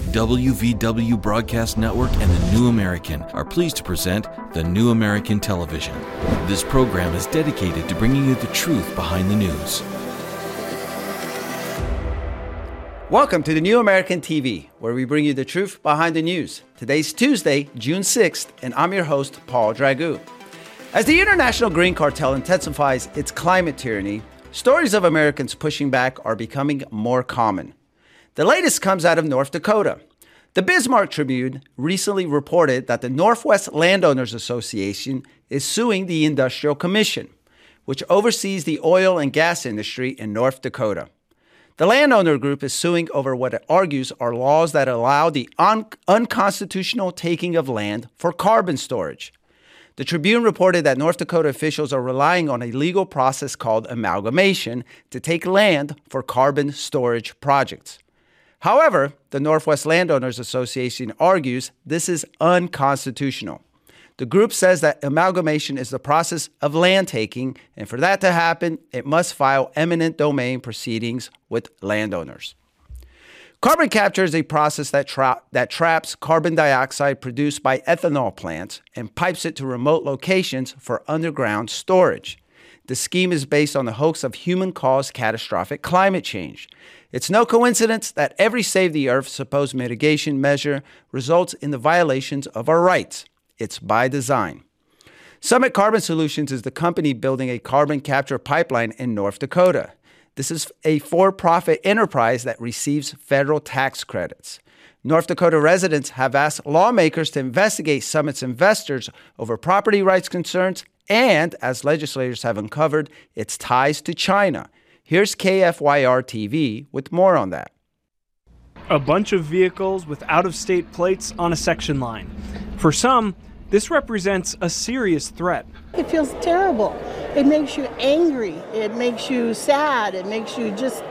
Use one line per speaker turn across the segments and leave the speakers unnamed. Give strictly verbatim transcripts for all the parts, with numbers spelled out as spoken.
W V W Broadcast Network and The New American are pleased to present The New American Television. This program is dedicated to bringing you the truth behind the news.
Welcome to The New American T V, where we bring you the truth behind the news. Today's Tuesday, June sixth, and I'm your host, Paul Dragoo. As the international grain cartel intensifies its climate tyranny, stories of Americans pushing back are becoming more common. The latest comes out of North Dakota. The Bismarck Tribune recently reported that the Northwest Landowners Association is suing the Industrial Commission, which oversees the oil and gas industry in North Dakota. The landowner group is suing over what it argues are laws that allow the un- unconstitutional taking of land for carbon storage. The Tribune reported that North Dakota officials are relying on a legal process called amalgamation to take land for carbon storage projects. However, the Northwest Landowners Association argues this is unconstitutional. The group says that amalgamation is the process of land taking, and for that to happen, it must file eminent domain proceedings with landowners. Carbon capture is a process that, tra- that traps carbon dioxide produced by ethanol plants and pipes it to remote locations for underground storage. The scheme is based on the hoax of human-caused catastrophic climate change. It's no coincidence that every Save the Earth supposed mitigation measure results in the violations of our rights. It's by design. Summit Carbon Solutions is the company building a carbon capture pipeline in North Dakota. This is a for-profit enterprise that receives federal tax credits. North Dakota residents have asked lawmakers to investigate Summit's investors over property rights concerns and, as legislators have uncovered, its ties to China. Here's K F Y R T V with more on that.
A bunch of vehicles with out-of-state plates on a section line. For some, this represents a serious threat.
It feels terrible. It makes you angry. It makes you sad. It makes you just,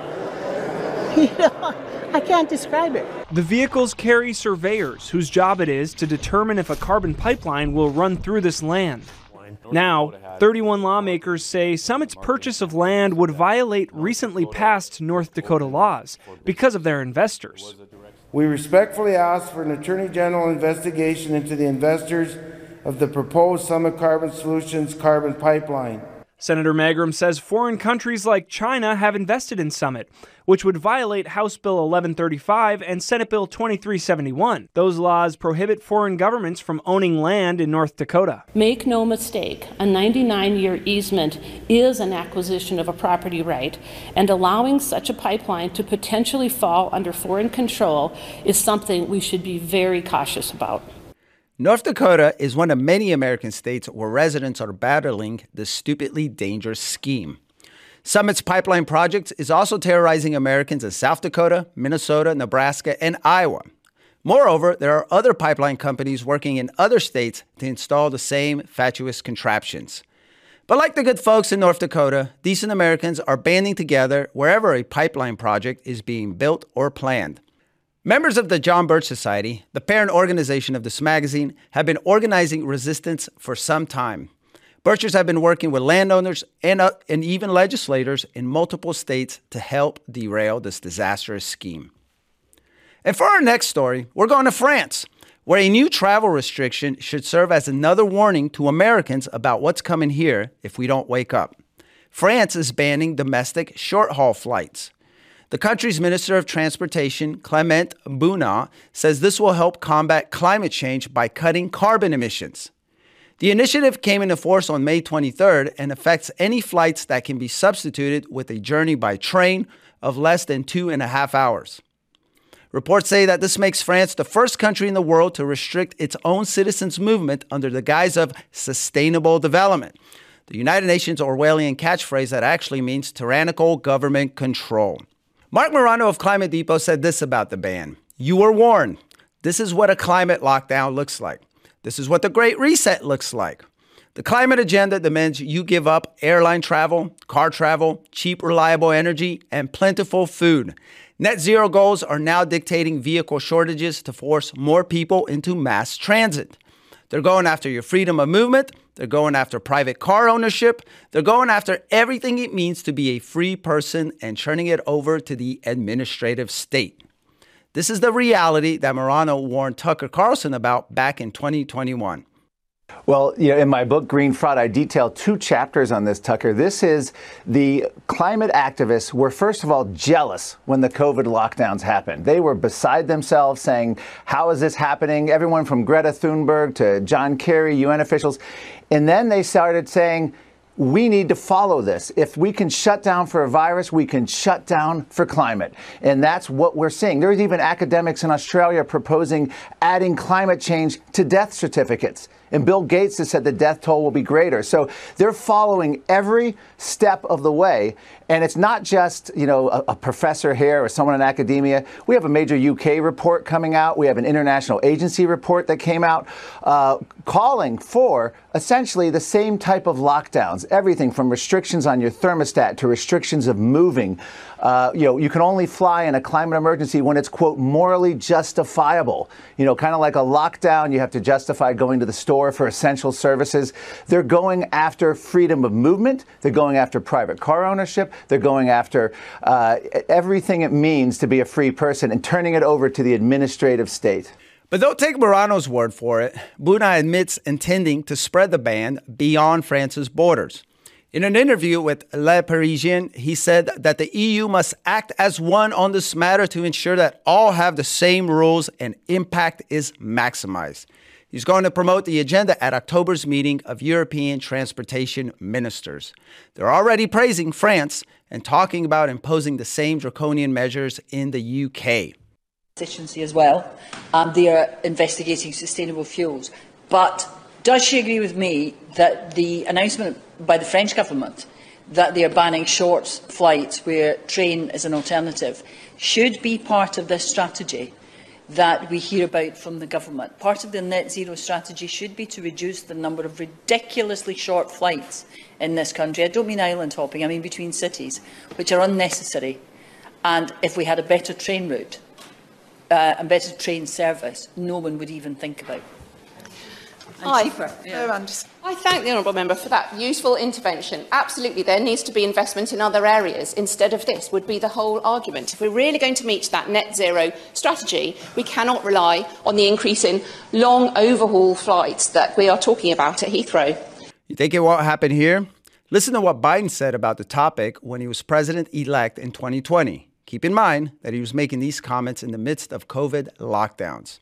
you know, I can't describe it.
The vehicles carry surveyors whose job it is to determine if a carbon pipeline will run through this land. Now, thirty-one lawmakers say Summit's purchase of land would violate recently passed North Dakota laws because of their investors.
We respectfully ask for an Attorney General investigation into the investors of the proposed Summit Carbon Solutions carbon pipeline.
Senator Magrum says foreign countries like China have invested in Summit, which would violate House Bill eleven thirty-five and Senate Bill twenty-three seventy-one. Those laws prohibit foreign governments from owning land in North Dakota.
Make no mistake, a ninety-nine year easement is an acquisition of a property right, and allowing such a pipeline to potentially fall under foreign control is something we should be very cautious about.
North Dakota is one of many American states where residents are battling this stupidly dangerous scheme. Summit's pipeline project is also terrorizing Americans in South Dakota, Minnesota, Nebraska, and Iowa. Moreover, there are other pipeline companies working in other states to install the same fatuous contraptions. But like the good folks in North Dakota, decent Americans are banding together wherever a pipeline project is being built or planned. Members of the John Birch Society, the parent organization of this magazine, have been organizing resistance for some time. Birchers have been working with landowners and, uh, and even legislators in multiple states to help derail this disastrous scheme. And for our next story, we're going to France, where a new travel restriction should serve as another warning to Americans about what's coming here if we don't wake up. France is banning domestic short-haul flights. The country's Minister of Transportation, Clement Bouna, says this will help combat climate change by cutting carbon emissions. The initiative came into force on May twenty-third and affects any flights that can be substituted with a journey by train of less than two and a half hours. Reports say that this makes France the first country in the world to restrict its own citizens' movement under the guise of sustainable development, the United Nations Orwellian catchphrase that actually means tyrannical government control. Mark Morano of Climate Depot said this about the ban. You were warned. This is what a climate lockdown looks like. This is what the Great Reset looks like. The climate agenda demands you give up airline travel, car travel, cheap, reliable energy, and plentiful food. Net zero goals are now dictating vehicle shortages to force more people into mass transit. They're going after your freedom of movement. They're going after private car ownership. They're going after everything it means to be a free person and turning it over to the administrative state. This is the reality that Marano warned Tucker Carlson about back in twenty twenty-one.
Well, you know, in my book, Green Fraud, I detail two chapters on this, Tucker. This is the climate activists were, first of all, jealous when the COVID lockdowns happened. They were beside themselves saying, how is this happening? Everyone from Greta Thunberg to John Kerry, U N officials. And then they started saying, we need to follow this. If we can shut down for a virus, we can shut down for climate. And that's what we're seeing. There's even academics in Australia proposing adding climate change to death certificates. And Bill Gates has said the death toll will be greater. So they're following every step of the way. And it's not just, you know, a, a professor here or someone in academia. We have a major U K report coming out. We have an international agency report that came out uh, calling for essentially the same type of lockdowns. Everything from restrictions on your thermostat to restrictions of moving. Uh, you know, you can only fly in a climate emergency when it's, quote, morally justifiable. You know, kind of like a lockdown, you have to justify going to the store for essential services. They're going after freedom of movement. They're going after private car ownership. They're going after uh, everything it means to be a free person and turning it over to the administrative state.
But don't take Marano's word for it. Buna admits intending to spread the ban beyond France's borders. In an interview with Le Parisien, he said that the E U must act as one on this matter to ensure that all have the same rules and impact is maximized. He's going to promote the agenda at October's meeting of European transportation ministers. They're already praising France and talking about imposing the same draconian measures in the U K.
Efficiency as well, and they are investigating sustainable fuels. But does she agree with me that the announcement by the French government that they are banning short flights where train is an alternative should be part of this strategy that we hear about from the government? Part of the net zero strategy should be to reduce the number of ridiculously short flights in this country. I don't mean island hopping, I mean between cities, which are unnecessary. And if we had a better train route uh, and better train service, no one would even think about it.
Hi. Yeah. I thank the Honourable Member for that useful intervention. Absolutely, there needs to be investment in other areas instead of this, would be the whole argument. If we're really going to meet that net zero strategy, we cannot rely on the increase in long overhaul flights that we are talking about at Heathrow.
You think it won't happen here? Listen to what Biden said about the topic when he was president-elect in twenty twenty. Keep in mind that he was making these comments in the midst of COVID lockdowns.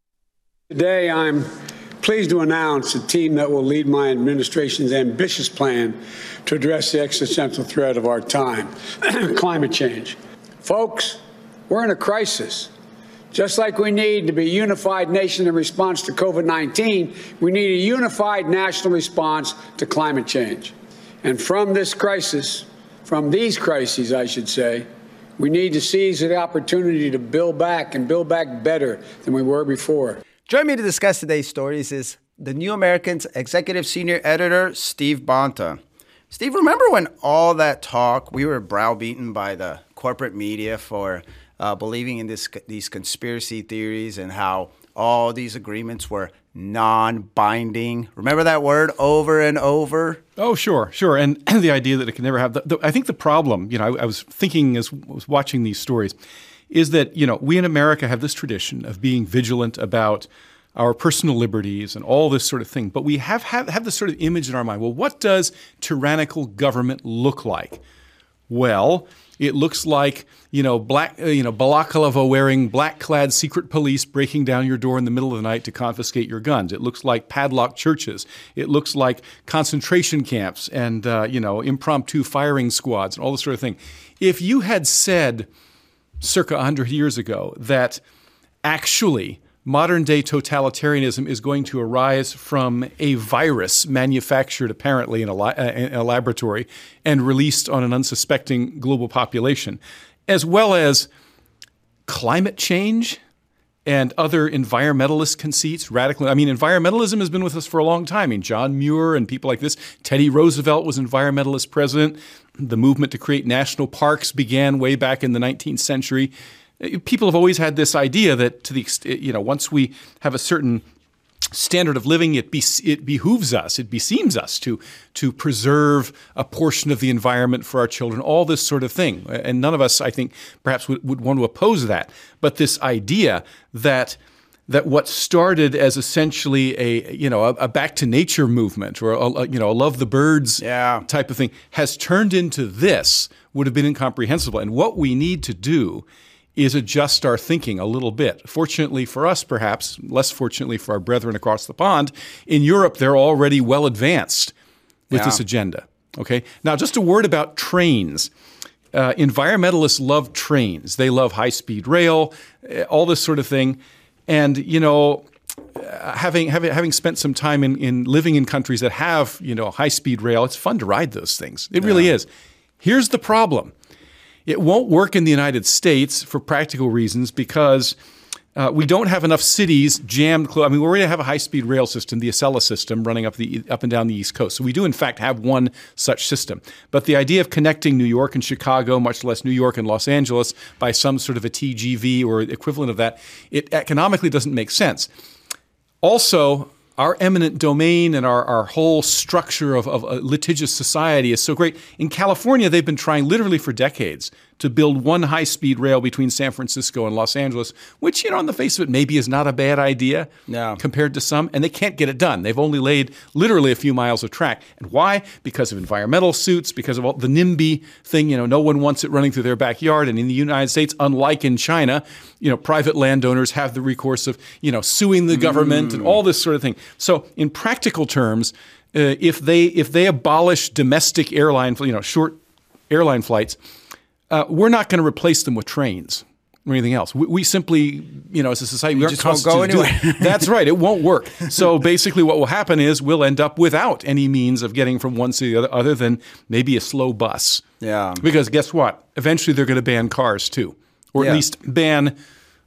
Today, I'm pleased to announce a team that will lead my administration's ambitious plan to address the existential threat of our time, climate change. Folks, we're in a crisis. Just like we need to be a unified nation in response to COVID nineteen, we need a unified national response to climate change. And from this crisis, from these crises, I should say, we need to seize the opportunity to build back and build back better than we were before.
Joining me to discuss today's stories is the New American's executive senior editor, Steve Bonta. Steve, remember when all that talk, we were browbeaten by the corporate media for uh, believing in this, these conspiracy theories and how all these agreements were non-binding? Remember that word over and over?
Oh, sure, sure. And the idea that it could never have the, the, I think the problem, you know, I, I was thinking as I was watching these stories, is that, you know, we in America have this tradition of being vigilant about our personal liberties and all this sort of thing. But we have, have, have this sort of image in our mind. Well, what does tyrannical government look like? Well, it looks like, you know, black, you know, balaclava wearing, black-clad secret police breaking down your door in the middle of the night to confiscate your guns. It looks like padlocked churches. It looks like concentration camps and, uh, you know, impromptu firing squads and all this sort of thing. If you had said circa one hundred years ago that actually modern-day totalitarianism is going to arise from a virus manufactured apparently in a, la- in a laboratory and released on an unsuspecting global population, as well as climate change and other environmentalist conceits, radical. I mean, environmentalism has been with us for a long time. I mean, John Muir and people like this. Teddy Roosevelt was environmentalist president. The movement to create national parks began way back in the nineteenth century. People have always had this idea that to the extent, you know, once we have a certain standard of living, it, be, it behooves us, it beseems us to, to preserve a portion of the environment for our children, all this sort of thing. And none of us, I think, perhaps would, would want to oppose that. But this idea that that what started as essentially a you know a, a back to nature movement or a, a, you know a love the birds
yeah.
type of thing has turned into this would have been incomprehensible. And what we need to do is adjust our thinking a little bit. Fortunately for us, perhaps, less fortunately for our brethren across the pond, in Europe, they're already well advanced with
yeah.
this agenda. Okay. Now, just a word about trains. Uh, environmentalists love trains. They love high-speed rail, all this sort of thing. And, you know, having having having spent some time in, in living in countries that have, you know, high-speed rail, it's fun to ride those things. It really
yeah.
is. Here's the problem. It won't work in the United States for practical reasons because uh, we don't have enough cities jammed close. I mean, we already have a high-speed rail system, the Acela system, running up the up and down the East Coast. So we do, in fact, have one such system. But the idea of connecting New York and Chicago, much less New York and Los Angeles, by some sort of a T G V or equivalent of that, it economically doesn't make sense. Also, our eminent domain and our, our whole structure of, of a litigious society is so great. In California, they've been trying literally for decades to build one high-speed rail between San Francisco and Los Angeles, which, you know, on the face of it, maybe is not a bad idea
no.
compared to some, and they can't get it done. They've only laid literally a few miles of track. And why? Because of environmental suits, because of all the NIMBY thing, you know, no one wants it running through their backyard. And in the United States, unlike in China, you know, private landowners have the recourse of, you know, suing the government mm. and all this sort of thing. So in practical terms, uh, if they if they abolish domestic airline, you know, short airline flights, Uh, we're not going to replace them with trains or anything else. We, we simply, you know, as a society, we aren't
just won't go
constituted to do
anywhere.
it. That's right. It won't work. So basically what will happen is we'll end up without any means of getting from one city to the other other than maybe a slow bus.
Yeah.
Because guess what? Eventually they're going to ban cars too, or at
Yeah.
least ban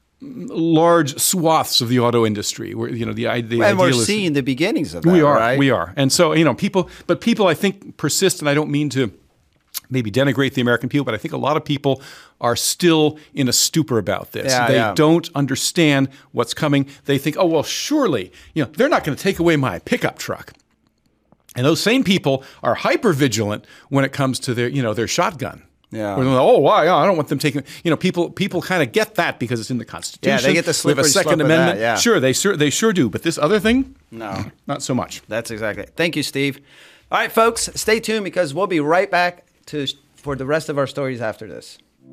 large swaths of the auto industry where, you know, the, the
and we're
ideal is,
seeing the beginnings of that,
we are,
right?
We are. And so, you know, people, but people I think persist, and I don't mean to maybe denigrate the American people, but I think a lot of people are still in a stupor about this.
Yeah,
they
yeah.
don't understand what's coming. They think, oh, well, surely, you know, they're not going to take away my pickup truck. And those same people are hyper vigilant when it comes to their, you know, their shotgun.
Yeah.
Or, oh, why? I don't want them taking. You know, people people kind of get that because it's in the Constitution.
Yeah, they get the
We have a
slippery
Second
slope of
Amendment.
that, yeah.
Sure, they sure they sure do. But this other thing,
no,
not so much.
That's exactly it. Thank you, Steve. All right, folks, stay tuned because we'll be right back to for the rest of our stories after this.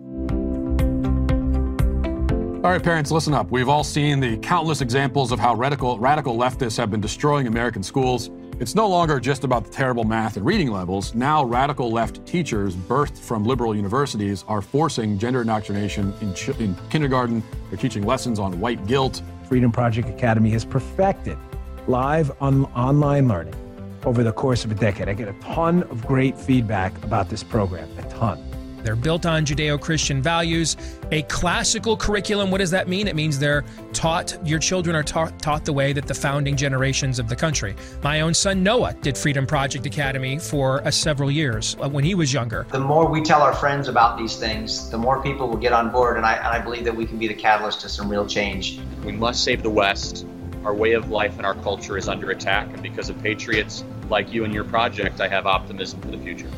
All right, parents, listen up. We've all seen the countless examples of how radical, radical leftists have been destroying American schools. It's no longer just about the terrible math and reading levels. Now, radical left teachers birthed from liberal universities are forcing gender indoctrination in, ch- in kindergarten. They're teaching lessons on white guilt.
Freedom Project Academy has perfected live on- online learning over the course of a decade. I get a ton of great feedback about this program, a ton.
They're built on Judeo-Christian values, a classical curriculum. What does that mean? It means they're taught, your children are ta- taught the way that the founding generations of the country. My own son Noah did Freedom Project Academy for uh, several years uh, when he was younger.
The more we tell our friends about these things, the more people will get on board, and I, and I believe that we can be the catalyst to some real change.
We must save the West. Our way of life and our culture is under attack, and because of patriots like you and your project, I have optimism for the future.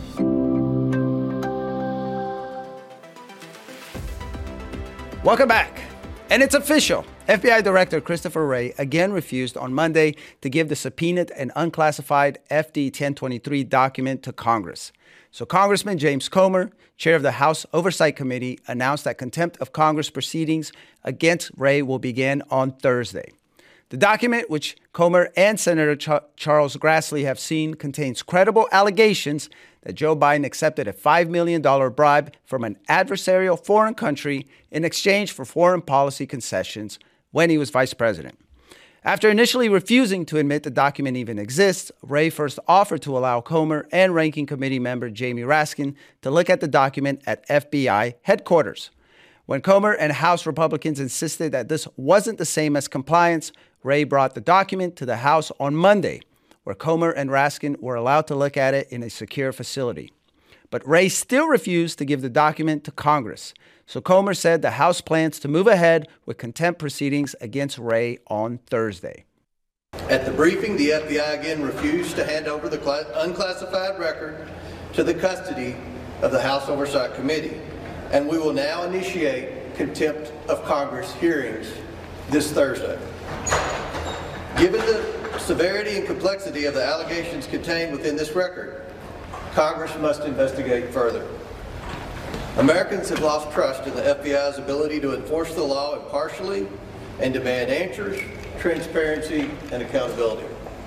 Welcome back. And it's official. F B I Director Christopher Wray again refused on Monday to give the subpoenaed and unclassified F D ten twenty-three document to Congress. So Congressman James Comer, chair of the House Oversight Committee, announced that contempt of Congress proceedings against Wray will begin on Thursday. The document, which Comer and Senator Ch- Charles Grassley have seen, contains credible allegations that Joe Biden accepted a five million dollars bribe from an adversarial foreign country in exchange for foreign policy concessions when he was vice president. After initially refusing to admit the document even exists, Wray first offered to allow Comer and Ranking Committee member Jamie Raskin to look at the document at F B I headquarters. When Comer and House Republicans insisted that this wasn't the same as compliance, Wray brought the document to the House on Monday, where Comer and Raskin were allowed to look at it in a secure facility. But Wray still refused to give the document to Congress. So Comer said the House plans to move ahead with contempt proceedings against Wray on Thursday.
At the briefing, the F B I again refused to hand over the unclassified record to the custody of the House Oversight Committee, and we will now initiate contempt of Congress hearings this Thursday. Given the severity and complexity of the allegations contained within this record, Congress must investigate further. Americans have lost trust in the F B I's ability to enforce the law impartially and demand answers, transparency, and accountability.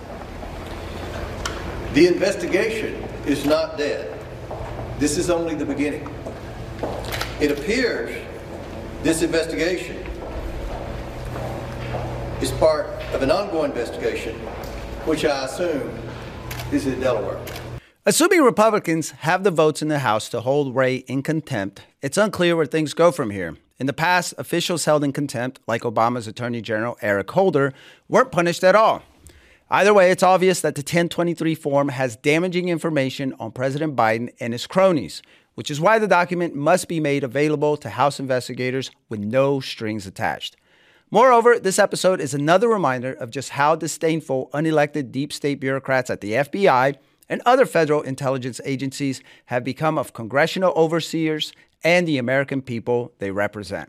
The investigation is not dead. This is only the beginning. It appears this investigation is part of an ongoing investigation, which I assume is in Delaware.
Assuming Republicans have the votes in the House to hold Wray in contempt, it's unclear where things go from here. In the past, officials held in contempt, like Obama's Attorney General Eric Holder, weren't punished at all. Either way, it's obvious that the ten twenty-three form has damaging information on President Biden and his cronies, which is why the document must be made available to House investigators with no strings attached. Moreover, this episode is another reminder of just how disdainful unelected deep state bureaucrats at the F B I and other federal intelligence agencies have become of congressional overseers and the American people they represent.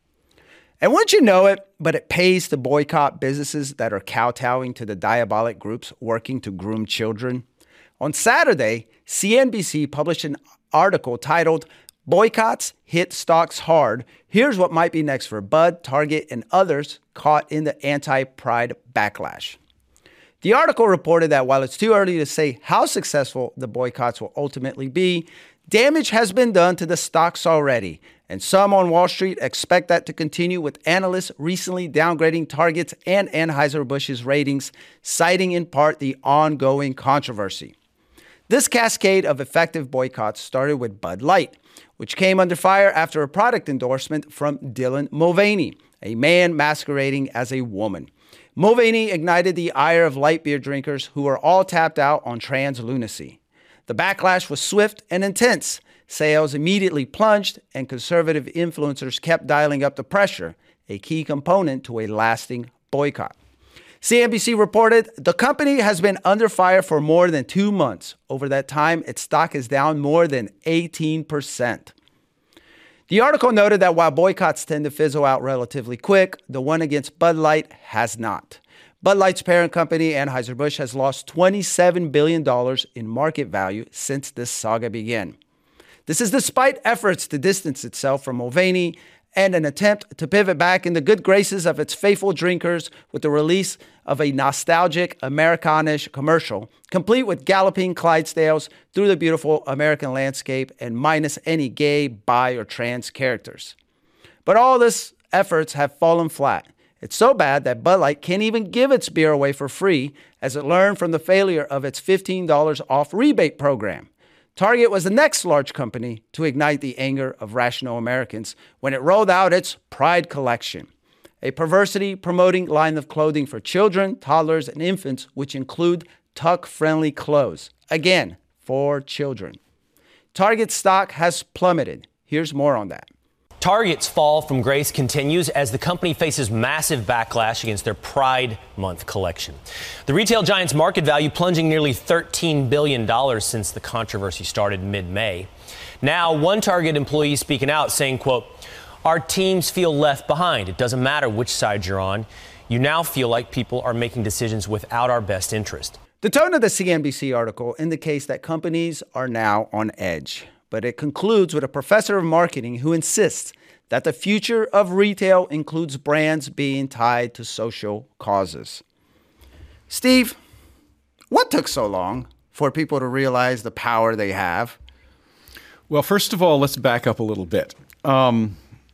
And wouldn't you know it, but it pays to boycott businesses that are kowtowing to the diabolic groups working to groom children. On Saturday, C N B C published an article titled, "Boycotts Hit Stocks Hard. Here's what might be next for Bud, Target, and others caught in the anti-pride backlash." The article reported that while it's too early to say how successful the boycotts will ultimately be, damage has been done to the stocks already, and some on Wall Street expect that to continue, with analysts recently downgrading Target's and Anheuser-Busch's ratings, citing in part the ongoing controversy. This cascade of effective boycotts started with Bud Light, which came under fire after a product endorsement from Dylan Mulvaney, a man masquerading as a woman. Mulvaney ignited the ire of light beer drinkers who were all tapped out on trans lunacy. The backlash was swift and intense. Sales immediately plunged, and conservative influencers kept dialing up the pressure, a key component to a lasting boycott. C N B C reported the company has been under fire for more than two months. Over that time, its stock is down more than eighteen percent. The article noted that while boycotts tend to fizzle out relatively quick, the one against Bud Light has not. Bud Light's parent company, Anheuser-Busch, has lost twenty-seven billion dollars in market value since this saga began. This is despite efforts to distance itself from Mulvaney and an attempt to pivot back in the good graces of its faithful drinkers with the release of a nostalgic Americanish commercial, complete with galloping Clydesdales through the beautiful American landscape and minus any gay, bi, or trans characters. But all these efforts have fallen flat. It's so bad that Bud Light can't even give its beer away for free, as it learned from the failure of its fifteen dollars off rebate program. Target was the next large company to ignite the anger of rational Americans when it rolled out its Pride Collection, a perversity-promoting line of clothing for children, toddlers, and infants, which include tuck-friendly clothes. Again, for children. Target's stock has plummeted. Here's more on that.
Target's fall from grace continues as the company faces massive backlash against their Pride Month collection. The retail giant's market value plunging nearly thirteen billion dollars since the controversy started mid-May. Now, one Target employee speaking out saying, quote, "Our teams feel left behind. It doesn't matter which side you're on. You now feel like people are making decisions without our best interest."
The tone of the C N B C article indicates that companies are now on edge. But it concludes with a professor of marketing who insists that the future of retail includes brands being tied to social causes. Steve, what took so long for people to realize the power they have?
Well, first of all, let's back up a little bit. Um,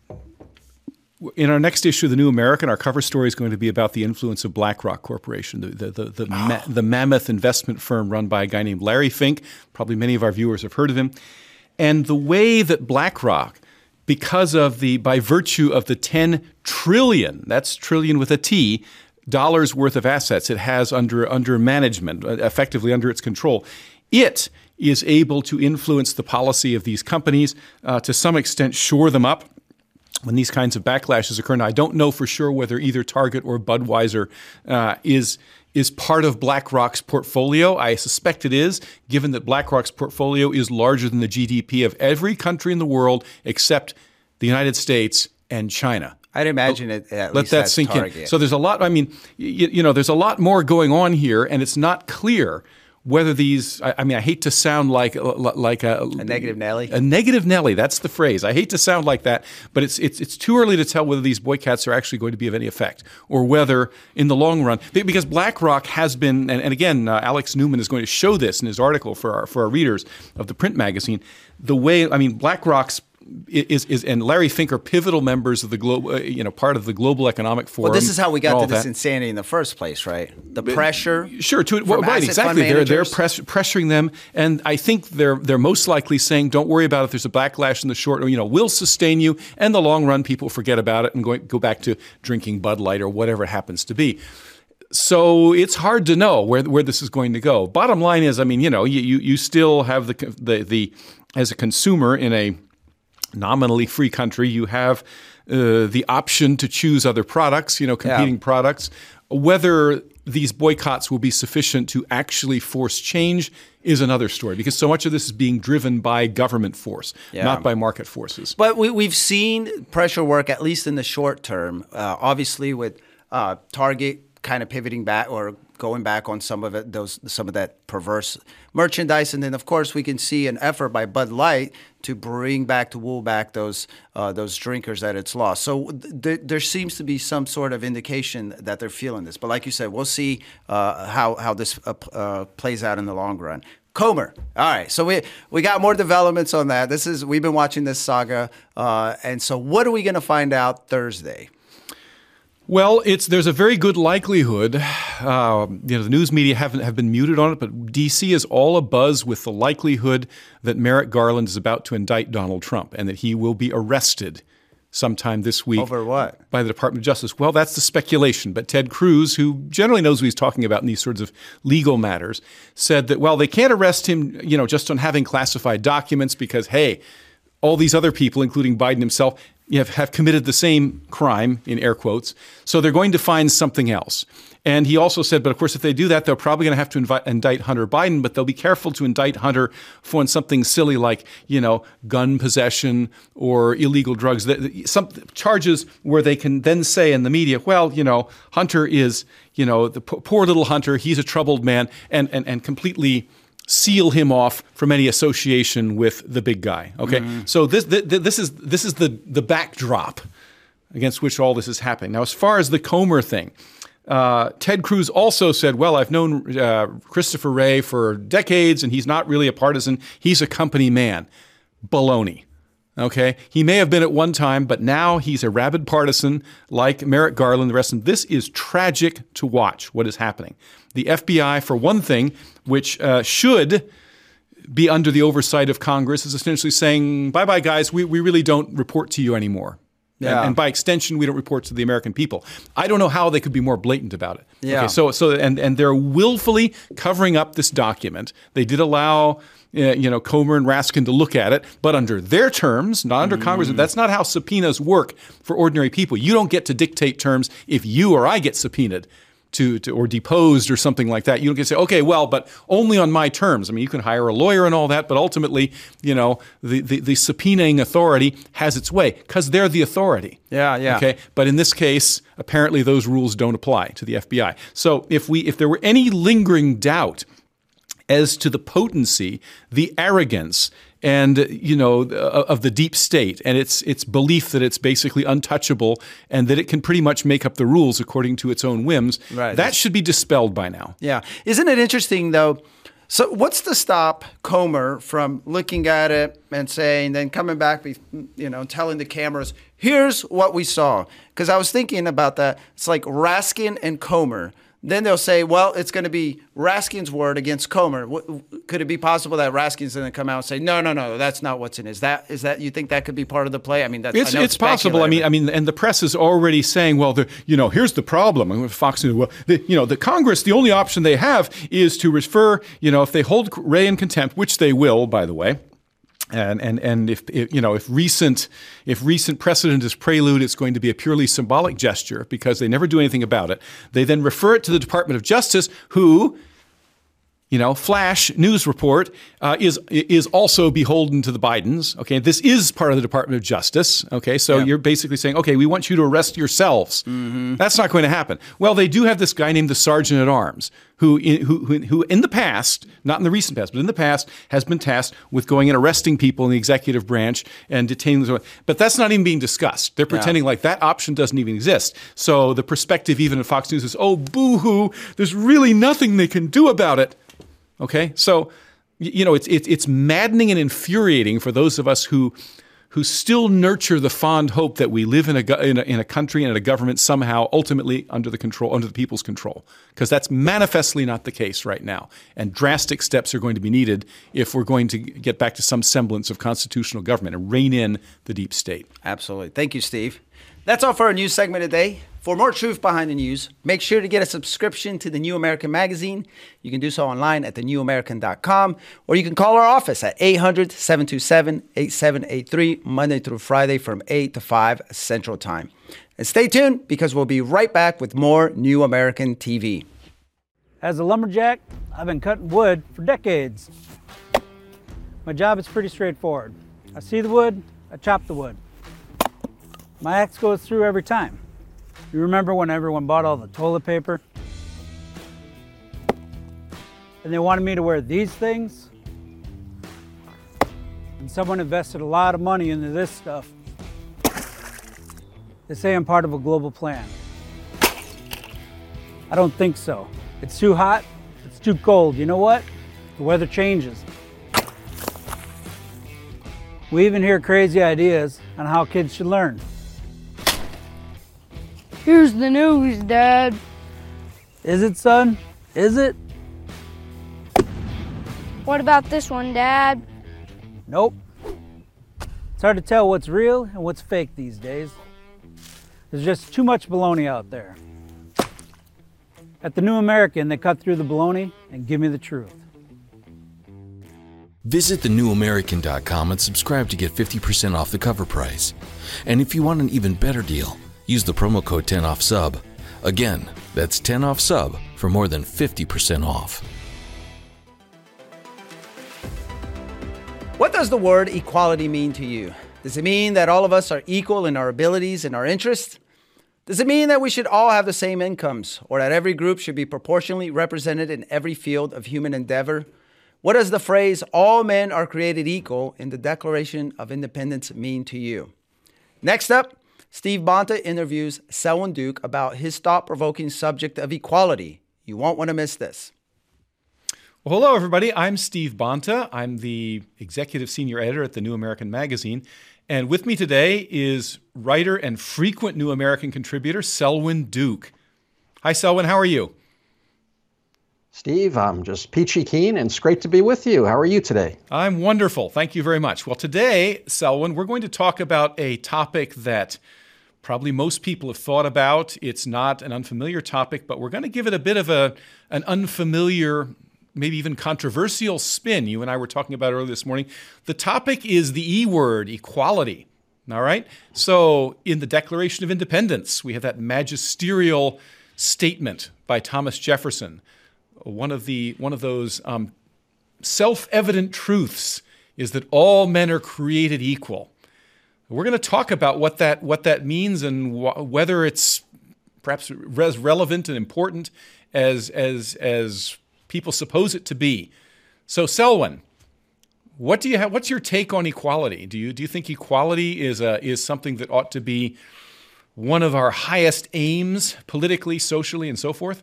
in our next issue of The New American, our cover story is going to be about the influence of BlackRock Corporation, the the the, the, oh. ma- the mammoth investment firm run by a guy named Larry Fink. Probably many of our viewers have heard of him. And the way that BlackRock, because of the, by virtue of the ten trillion, that's trillion with a T, dollars worth of assets it has under, under management, effectively under its control, it is able to influence the policy of these companies, uh, to some extent shore them up when these kinds of backlashes occur. Now, I don't know for sure whether either Target or Budweiser uh, is is part of BlackRock's portfolio. I suspect it is, given that BlackRock's portfolio is larger than the G D P of every country in the world except the United States and China.
I'd imagine it at
Let
least
that
has
sink
Target.
in. So there's a lot, I mean, you, you know, there's a lot more going on here, and it's not clear whether these, I, I mean, I hate to sound like like a,
a negative Nelly.
A negative Nelly, that's the phrase. I hate to sound like that, but it's it's it's too early to tell whether these boycotts are actually going to be of any effect, or whether in the long run, because BlackRock has been, and, and again, uh, Alex Newman is going to show this in his article for our for our readers of the print magazine. The way, I mean, BlackRock's Is, is and Larry Fink are pivotal members of the global, uh, you know, part of the Global Economic Forum.
Well, this is how we got to this
that.
insanity in the first place, right? The pressure,
sure, to well, right, exactly. They're they're press, pressuring them, and I think they're they're most likely saying, "Don't worry about it. There's a backlash in the short, you know, we'll sustain you." And the long run, people forget about it and go go back to drinking Bud Light or whatever it happens to be. So it's hard to know where where this is going to go. Bottom line is, I mean, you know, you you, you still have the the the as a consumer in a nominally free country, you have uh, the option to choose other products, you know, competing yeah. products. Whether these boycotts will be sufficient to actually force change is another story, because so much of this is being driven by government force, yeah. not by market forces.
But we, we've seen pressure work, at least in the short term, uh, obviously with uh, Target kind of pivoting back or going back on some of it, those some of that perverse merchandise, and then of course we can see an effort by Bud Light to bring back to wool back those uh, those drinkers that it's lost. So th- there seems to be some sort of indication that they're feeling this. But like you said, we'll see uh, how how this uh, uh, plays out in the long run. Comer. All right, so we we got more developments on that. This is we've been watching this saga, uh, and so what are we going to find out Thursday?
Well, it's there's a very good likelihood. Uh, you know, the news media haven't have been muted on it, but D C is all abuzz with the likelihood that Merrick Garland is about to indict Donald Trump and that he will be arrested sometime this week.
Over what?
By the Department of Justice. Well, that's the speculation. But Ted Cruz, who generally knows what he's talking about in these sorts of legal matters, said that, well, they can't arrest him, you know, just on having classified documents because, hey, all these other people, including Biden himself, You have, have committed the same crime, in air quotes, so they're going to find something else. And he also said, but of course, if they do that, they're probably going to have to invite, indict Hunter Biden, but they'll be careful to indict Hunter for something silly like, you know, gun possession or illegal drugs, some charges where they can then say in the media, well, you know, Hunter is, you know, the p- poor little Hunter, he's a troubled man, and and, and completely seal him off from any association with the big guy. Okay, mm-hmm. so this this, this is this is the the backdrop against which all this is happening. Now, as far as the Comer thing, uh, Ted Cruz also said, "Well, I've known uh, Christopher Wray for decades, and he's not really a partisan. He's a company man." Baloney. Okay, he may have been at one time, but now he's a rabid partisan like Merrick Garland. The rest of them. This is tragic to watch. What is happening? The F B I, for one thing, which uh, should be under the oversight of Congress, is essentially saying, bye-bye, guys, we, we really don't report to you anymore. Yeah. And, and by extension, we don't report to the American people. I don't know how they could be more blatant about it.
Yeah.
Okay, so so and, and they're willfully covering up this document. They did allow uh, you know, Comer and Raskin to look at it, but under their terms, not under mm. Congress. That's not how subpoenas work for ordinary people. You don't get to dictate terms if you or I get subpoenaed. To, to or deposed or something like that. You don't get to say, okay, well, but only on my terms. I mean, you can hire a lawyer and all that, but ultimately, you know, the, the, the subpoenaing authority has its way because they're the authority.
Yeah, yeah.
Okay, but in this case, apparently those rules don't apply to the F B I. So if we if there were any lingering doubt as to the potency, the arrogance, and, you know, of the deep state and its its belief that it's basically untouchable and that it can pretty much make up the rules according to its own whims,
right.
that should be dispelled by now.
Yeah. Isn't it interesting, though? So what's to stop Comer from looking at it and saying, then coming back, you know, telling the cameras, here's what we saw? Because I was thinking about that. It's like Raskin and Comer. Then they'll say, well, it's going to be Raskin's word against Comer. Could it be possible that Raskin's going to come out and say, no, no, no, that's not what's in it? Is that, is that, you think that could be part of the play? I mean, that's,
it's,
I know
it's,
it's
possible. I mean, I mean, and the press is already saying, well, the, you know, here's the problem. I mean, Fox News, well, the, you know, the Congress, the only option they have is to refer, you know, if they hold Wray in contempt, which they will, by the way, And and and if, if you know if recent if recent precedent is prelude, it's going to be a purely symbolic gesture because they never do anything about it. They then refer it to the Department of Justice, who, you know, flash news report uh, is is also beholden to the Bidens. Okay, this is part of the Department of Justice. Okay, so yeah. You're basically saying, okay, we want you to arrest yourselves. Mm-hmm. That's not going to happen. Well, they do have this guy named the Sergeant at Arms, who in, who who who in the past, not in the recent past, but in the past, has been tasked with going and arresting people in the executive branch and detaining them. But that's not even being discussed. They're pretending yeah. like that option doesn't even exist. So the perspective, even in Fox News, is, oh, boo-hoo, there's really nothing they can do about it. Okay, so you know it's it's it's maddening and infuriating for those of us who who still nurture the fond hope that we live in a in a, in a country and in a government somehow ultimately under the control under the people's control, because that's manifestly not the case right now, and drastic steps are going to be needed if we're going to get back to some semblance of constitutional government and rein in the deep state.
Absolutely. Thank you, Steve. That's all for our news segment today. For more truth behind the news, make sure to get a subscription to The New American Magazine. You can do so online at the new american dot com, or you can call our office at eight hundred, seven two seven, eight seven eight three, Monday through Friday from eight to five Central Time. And stay tuned, because we'll be right back with more New American T V.
As a lumberjack, I've been cutting wood for decades. My job is pretty straightforward. I see the wood, I chop the wood. My axe goes through every time. You remember when everyone bought all the toilet paper? And they wanted me to wear these things? And someone invested a lot of money into this stuff. They say I'm part of a global plan. I don't think so. It's too hot, it's too cold. You know what? The weather changes. We even hear crazy ideas on how kids should learn.
Here's the news, Dad.
Is it, son? Is it?
What about this one, Dad?
Nope. It's hard to tell what's real and what's fake these days. There's just too much baloney out there. At the New American, they cut through the baloney and give me the truth.
Visit the new american dot com and subscribe to get fifty percent off the cover price. And if you want an even better deal, use the promo code ten off sub. Again, that's ten off sub for more than fifty percent off.
What does the word equality mean to you? Does it mean that all of us are equal in our abilities and our interests? Does it mean that we should all have the same incomes, or that every group should be proportionally represented in every field of human endeavor? What does the phrase, all men are created equal, in the Declaration of Independence mean to you? Next up, Steve Bonta interviews Selwyn Duke about his thought-provoking subject of equality. You won't want to miss this.
Well, hello, everybody. I'm Steve Bonta. I'm the executive senior editor at the New American Magazine. And with me today is writer and frequent New American contributor, Selwyn Duke. Hi, Selwyn. How are you?
Steve, I'm just peachy keen, and it's great to be with you. How are you today?
I'm wonderful. Thank you very much. Well, today, Selwyn, we're going to talk about a topic that probably most people have thought about. It's not an unfamiliar topic, but we're going to give it a bit of a an unfamiliar, maybe even controversial spin. You and I were talking about it earlier this morning. The topic is the E word, equality. All right? So in the Declaration of Independence, we have that magisterial statement by Thomas Jefferson. One of the one of those um, self-evident truths is that all men are created equal. We're going to talk about what that what that means and wh- whether it's perhaps as relevant and important as as as people suppose it to be. So, Selwyn, what do you have? What's your take on equality? Do you do you think equality is a is something that ought to be one of our highest aims politically, socially, and so forth?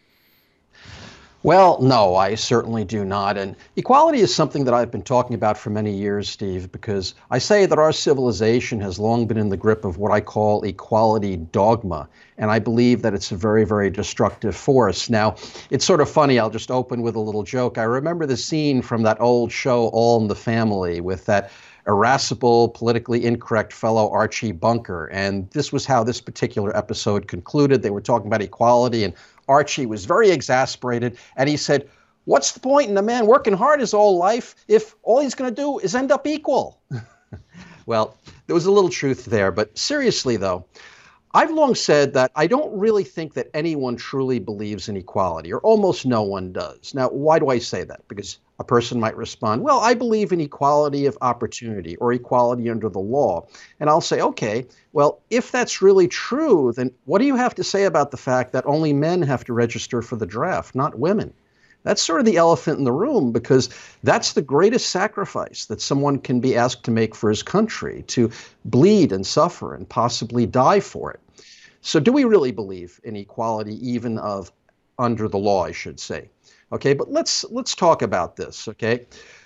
Well, no, I certainly do not. And equality is something that I've been talking about for many years, Steve, because I say that our civilization has long been in the grip of what I call equality dogma. And I believe that it's a very, very destructive force. Now, it's sort of funny. I'll just open with a little joke. I remember the scene from that old show, All in the Family, with that irascible, politically incorrect fellow Archie Bunker. And this was how this particular episode concluded. They were talking about equality, and Archie was very exasperated, and he said, What's the point in a man working hard his whole life if all he's going to do is end up equal? Well, there was a little truth there, but seriously, though, I've long said that I don't really think that anyone truly believes in equality, or almost no one does. Now, why do I say that? Because a person might respond, well, I believe in equality of opportunity or equality under the law. And I'll say, okay, well, if that's really true, then what do you have to say about the fact that only men have to register for the draft, not women? That's sort of the elephant in the room, because that's the greatest sacrifice that someone can be asked to make for his country, to bleed and suffer and possibly die for it. So do we really believe in equality, even of under the law, I should say? Okay, but let's let's talk about this, okay?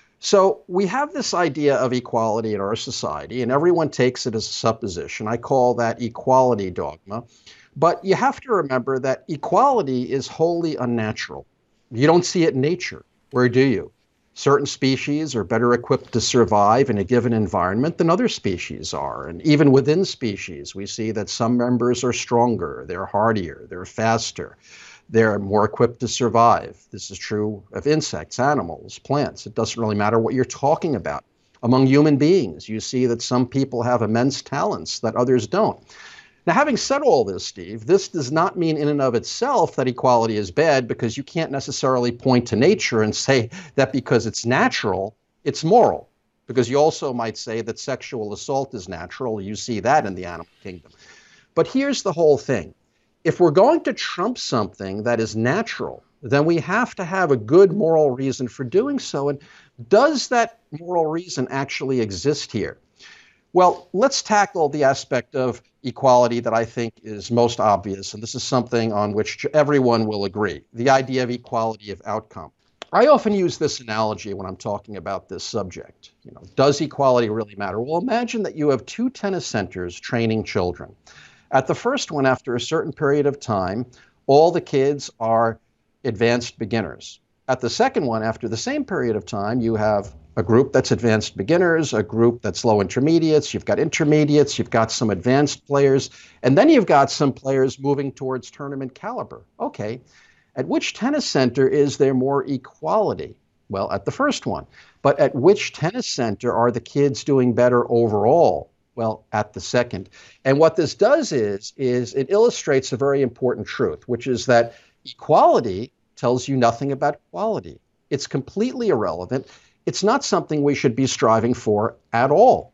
So we have this idea of equality in our society, and everyone takes it as a supposition. I call that equality dogma. But you have to remember that equality is wholly unnatural. You don't see it in nature. Where do you? Certain species are better equipped to survive in a given environment than other species are. And even within species, we see that some members are stronger, they're hardier, they're faster, they're more equipped to survive. This is true of insects, animals, plants. It doesn't really matter what you're talking about. Among human beings, you see that some people have immense talents that others don't. Now, having said all this, Steve, this does not mean in and of itself that equality is bad, because you can't necessarily point to nature and say that because it's natural, it's moral. Because you also might say that sexual assault is natural. You see that in the animal kingdom. But here's the whole thing. If we're going to trump something that is natural, then we have to have a good moral reason for doing so. And does that moral reason actually exist here? Well, let's tackle the aspect of equality that I think is most obvious, and this is something on which everyone will agree, the idea of equality of outcome. I often use this analogy when I'm talking about this subject. You know, does equality really matter? Well, imagine that you have two tennis centers training children. At the first one, after a certain period of time, all the kids are advanced beginners. At the second one, after the same period of time, you have a group that's advanced beginners, a group that's low intermediates, you've got intermediates, you've got some advanced players, and then you've got some players moving towards tournament caliber. Okay, at which tennis center is there more equality? Well, at the first one. But at which tennis center are the kids doing better overall? Well, at the second. And what this does is, is it illustrates a very important truth, which is that equality tells you nothing about quality. It's completely irrelevant. It's not something we should be striving for at all.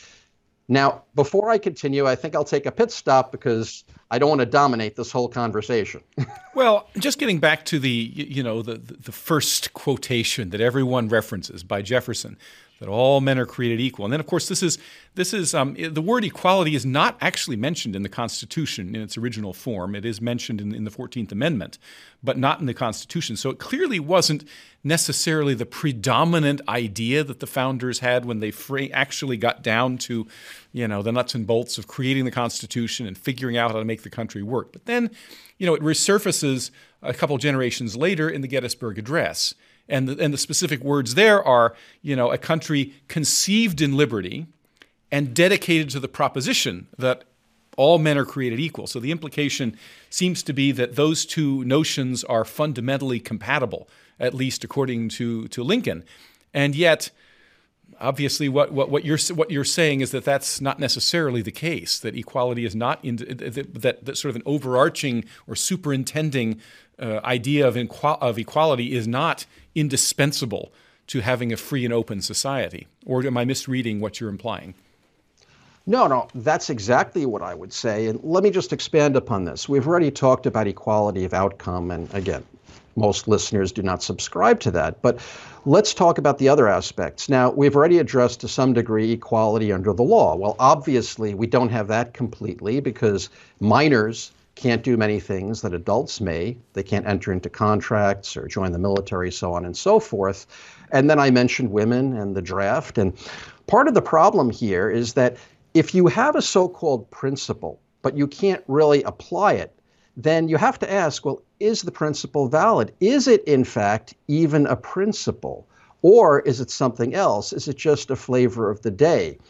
Now, before I continue, I think I'll take a pit stop because I don't want to dominate this whole conversation.
Well, just getting back to the, you know, the, the first quotation that everyone references by Jefferson, that all men are created equal. And then, of course, this is this is um, the word equality is not actually mentioned in the Constitution in its original form. It is mentioned in, in the fourteenth Amendment, but not in the Constitution. So it clearly wasn't necessarily the predominant idea that the founders had when they fra- actually got down to, you know, the nuts and bolts of creating the Constitution and figuring out how to make the country work. But then, you know, it resurfaces a couple generations later in the Gettysburg Address. And the, and the specific words there are, you know, a country conceived in liberty and dedicated to the proposition that all men are created equal. So the implication seems to be that those two notions are fundamentally compatible, at least according to, to Lincoln. And yet, obviously, what, what, what, you're, what you're saying is that that's not necessarily the case, that equality is not, in, that, that sort of an overarching or superintending uh, idea of, inqu- of equality is not indispensable to having a free and open society. Or am I misreading what you're implying?
No, no, that's exactly what I would say. And let me just expand upon this. We've already talked about equality of outcome. And again, most listeners do not subscribe to that. But let's talk about the other aspects. Now, we've already addressed to some degree equality under the law. Well, obviously, we don't have that completely because minors can't do many things that adults may. They can't enter into contracts or join the military, so on and so forth. And then I mentioned women and the draft. And part of the problem here is that if you have a so-called principle, but you can't really apply it, then you have to ask, well, is the principle valid? Is it, in fact, even a principle? Or is it something else? Is it just a flavor of the day?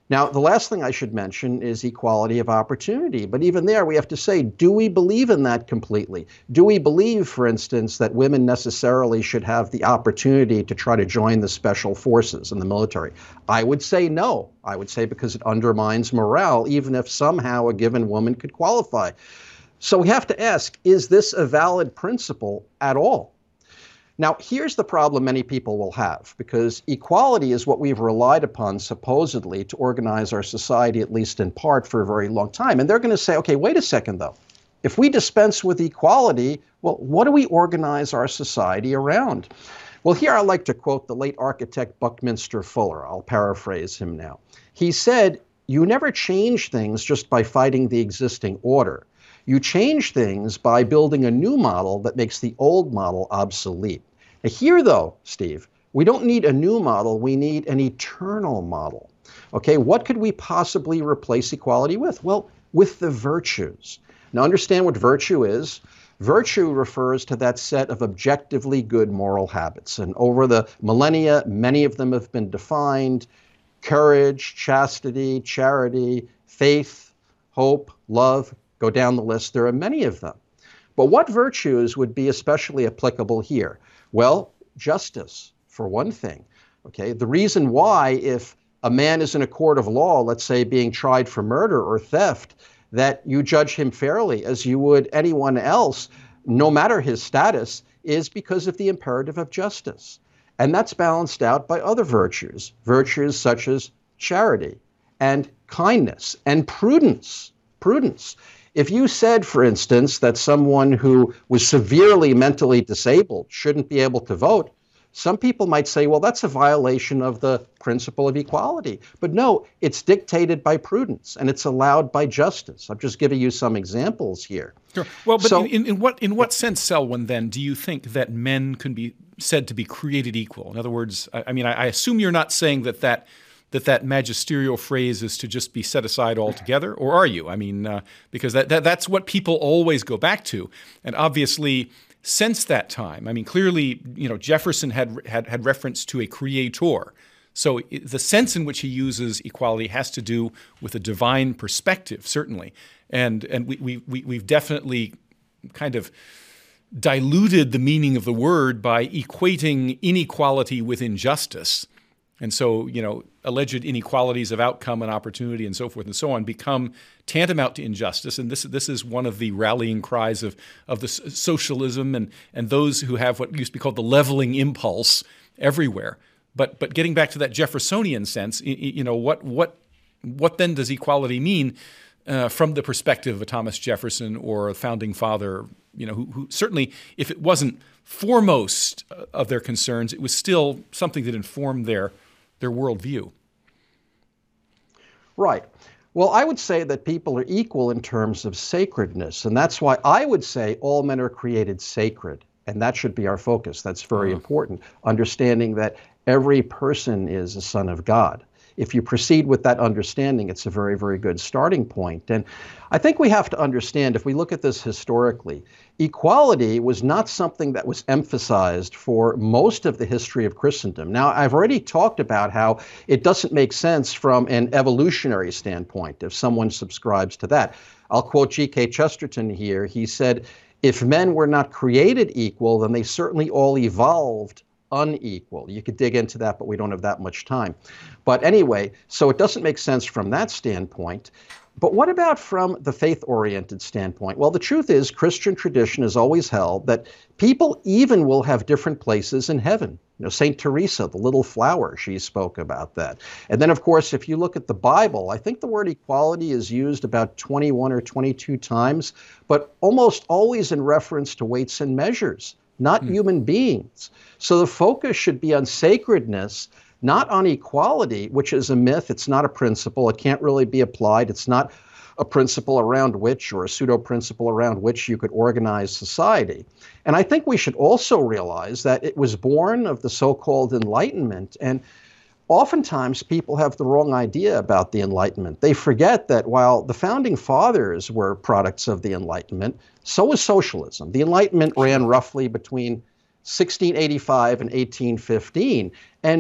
Now, the last thing I should mention is equality of opportunity. But even there, we have to say, do we believe in that completely? Do we believe, for instance, that women necessarily should have the opportunity to try to join the special forces in the military? I would say no. I would say because it undermines morale, even if somehow a given woman could qualify. So we have to ask, is this a valid principle at all? Now, here's the problem many people will have, because equality is what we've relied upon, supposedly, to organize our society, at least in part, for a very long time. And they're going to say, okay, wait a second, though. If we dispense with equality, well, what do we organize our society around? Well, here I like to quote the late architect Buckminster Fuller. I'll paraphrase him now. He said, "You never change things just by fighting the existing order. You change things by building a new model that makes the old model obsolete." Now here, though, Steve, we don't need a new model. We need an eternal model. Okay, what could we possibly replace equality with? Well, with the virtues. Now, understand what virtue is. Virtue refers to that set of objectively good moral habits. And over the millennia, many of them have been defined: courage, chastity, charity, faith, hope, love. Go down the list. There are many of them. But what virtues would be especially applicable here? Well, justice, for one thing. Okay, the reason why, if a man is in a court of law, let's say being tried for murder or theft, that you judge him fairly as you would anyone else, no matter his status, is because of the imperative of justice. And that's balanced out by other virtues, virtues such as charity and kindness and prudence. Prudence. If you said, for instance, that someone who was severely mentally disabled shouldn't be able to vote, some people might say, well, that's a violation of the principle of equality. But no, it's dictated by prudence, and it's allowed by justice. I'm just giving you some examples here.
Sure. Well, but
so,
in, in what in what sense, Selwyn, then, do you think that men can be said to be created equal? In other words, I, I mean, I, I assume you're not saying that that that that magisterial phrase is to just be set aside altogether, or are you? I mean, uh, because that, that that's what people always go back to. And obviously, since that time, I mean, clearly, you know, Jefferson had had, had reference to a creator. So it, the sense in which he uses equality has to do with a divine perspective, certainly. And and we, we, we, we've definitely kind of diluted the meaning of the word by equating inequality with injustice. And so, you know, alleged inequalities of outcome and opportunity and so forth and so on become tantamount to injustice. And this this is one of the rallying cries of, of the socialism and, and those who have what used to be called the leveling impulse everywhere. But but getting back to that Jeffersonian sense, you know, what what what then does equality mean uh, from the perspective of Thomas Jefferson or a founding father, you know, who, who certainly, if it wasn't foremost of their concerns, it was still something that informed their their worldview.
Right. Well, I would say that people are equal in terms of sacredness, and that's why I would say all men are created sacred, and that should be our focus. That's very mm. important, understanding that every person is a son of God. If you proceed with that understanding, it's a very, very good starting point. And I think we have to understand, if we look at this historically, equality was not something that was emphasized for most of the history of Christendom. Now, I've already talked about how it doesn't make sense from an evolutionary standpoint if someone subscribes to that. I'll quote G K Chesterton here. He said, "If men were not created equal, then they certainly all evolved unequal." You could dig into that, but we don't have that much time. But anyway, so it doesn't make sense from that standpoint. But what about from the faith-oriented standpoint? Well, the truth is, Christian tradition has always held that people even will have different places in heaven. You know, Saint Teresa, the little flower, she spoke about that. And then, of course, if you look at the Bible, I think the word equality is used about twenty-one or twenty-two times, but almost always in reference to weights and measures, not hmm. human beings. So the focus should be on sacredness, not on equality, which is a myth. It's not a principle. It can't really be applied. It's not a principle around which, or a pseudo-principle around which you could organize society. And I think we should also realize that it was born of the so-called Enlightenment. And oftentimes people have the wrong idea about the Enlightenment. They forget that while the founding fathers were products of the Enlightenment, so was socialism. The Enlightenment ran roughly between sixteen eighty-five and eighteen fifteen. And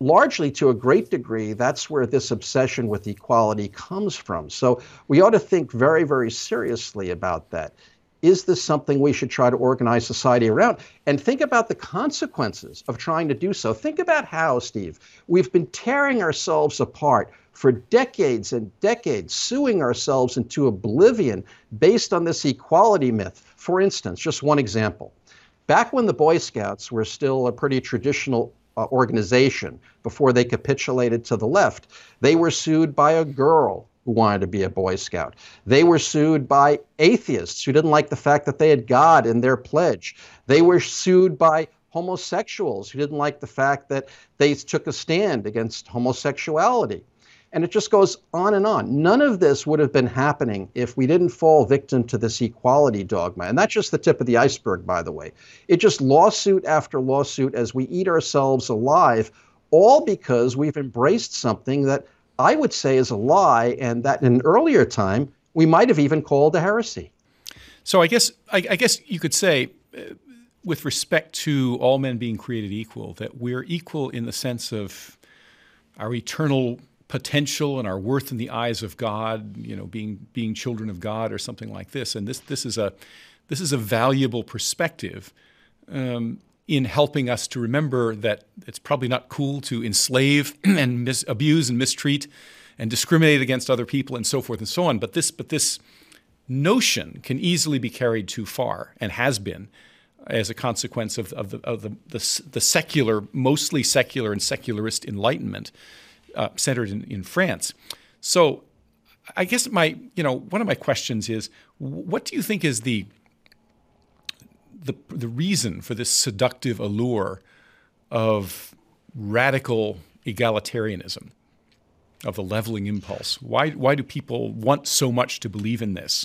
largely, to a great degree, that's where this obsession with equality comes from. So we ought to think very, very seriously about that. Is this something we should try to organize society around? And think about the consequences of trying to do so. Think about how, Steve, we've been tearing ourselves apart for decades and decades, suing ourselves into oblivion based on this equality myth. For instance, just one example. Back when the Boy Scouts were still a pretty traditional uh, organization, before they capitulated to the left, they were sued by a girl who wanted to be a Boy Scout. They were sued by atheists who didn't like the fact that they had God in their pledge. They were sued by homosexuals who didn't like the fact that they took a stand against homosexuality. And it just goes on and on. None of this would have been happening if we didn't fall victim to this equality dogma. And that's just the tip of the iceberg, by the way. It just lawsuit after lawsuit as we eat ourselves alive, all because we've embraced something that I would say is a lie, and that in an earlier time, we might have even called a heresy.
So I guess I, I guess you could say, uh, with respect to all men being created equal, that we're equal in the sense of our eternal potential and our worth in the eyes of God, you know, being being children of God or something like this. And this this is a this is a valuable perspective um, in helping us to remember that it's probably not cool to enslave and mis- abuse and mistreat and discriminate against other people and so forth and so on. But this but this notion can easily be carried too far, and has been, as a consequence of, of, the, of the, the, the secular, mostly secular and secularist Enlightenment uh, centered in, in France. So I guess my, you know, one of my questions is, what do you think is the the the reason for this seductive allure of radical egalitarianism, of the leveling impulse? Why why do people want so much to believe in this?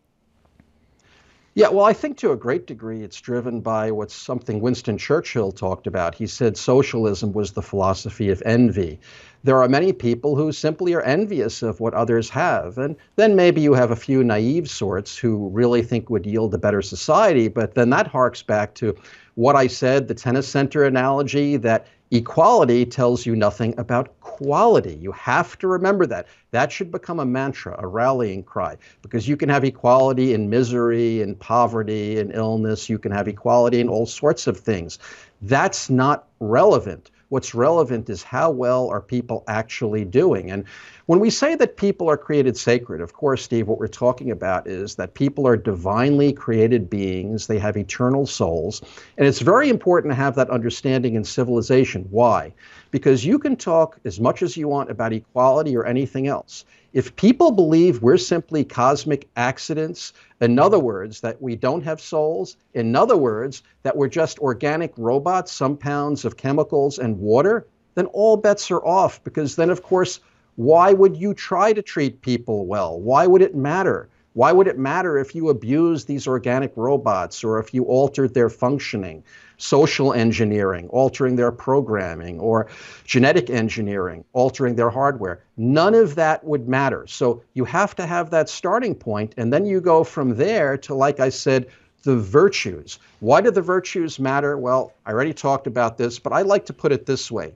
Yeah, well, I think to a great degree it's driven by what's something Winston Churchill talked about. He said socialism was the philosophy of envy. There are many people who simply are envious of what others have. And then maybe you have a few naive sorts who really think would yield a better society. But then that harks back to what I said, the tennis center analogy, that equality tells you nothing about quality. You have to remember that. That should become a mantra, a rallying cry, because you can have equality in misery, in poverty, in illness. You can have equality in all sorts of things. That's not relevant. What's relevant is how well are people actually doing. And when we say that people are created sacred, of course, Steve, what we're talking about is that people are divinely created beings. They have eternal souls. And it's very important to have that understanding in civilization. Why? Because you can talk as much as you want about equality or anything else. If people believe we're simply cosmic accidents, in other words, that we don't have souls, in other words, that we're just organic robots, some pounds of chemicals and water, then all bets are off, because then, of course, why would you try to treat people well? Why would it matter? Why would it matter if you abused these organic robots or if you altered their functioning? Social engineering, altering their programming, or genetic engineering, altering their hardware. None of that would matter. So you have to have that starting point, and then you go from there to, like I said, the virtues. Why do the virtues matter? Well, I already talked about this, but I like to put it this way.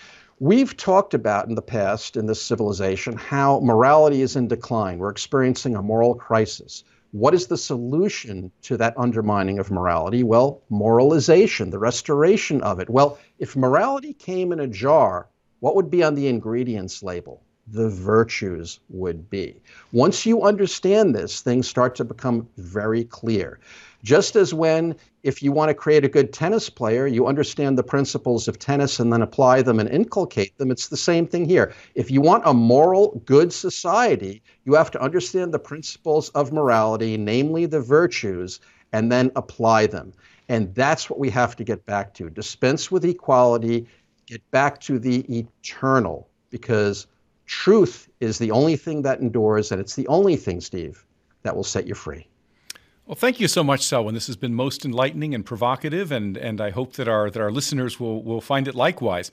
We've talked about in the past, in this civilization, how morality is in decline. We're experiencing a moral crisis. What is the solution to that undermining of morality? Well, moralization, the restoration of it. Well, if morality came in a jar, what would be on the ingredients label? The virtues would be. Once you understand this, things start to become very clear. Just as when, if you want to create a good tennis player, you understand the principles of tennis and then apply them and inculcate them, it's the same thing here. If you want a moral, good society, you have to understand the principles of morality, namely the virtues, and then apply them. And that's what we have to get back to. Dispense with equality, get back to the eternal, because truth is the only thing that endures, and it's the only thing, Steve, that will set you free.
Well, thank you so much, Selwyn. This has been most enlightening and provocative, and, and I hope that our that our listeners will, will find it likewise.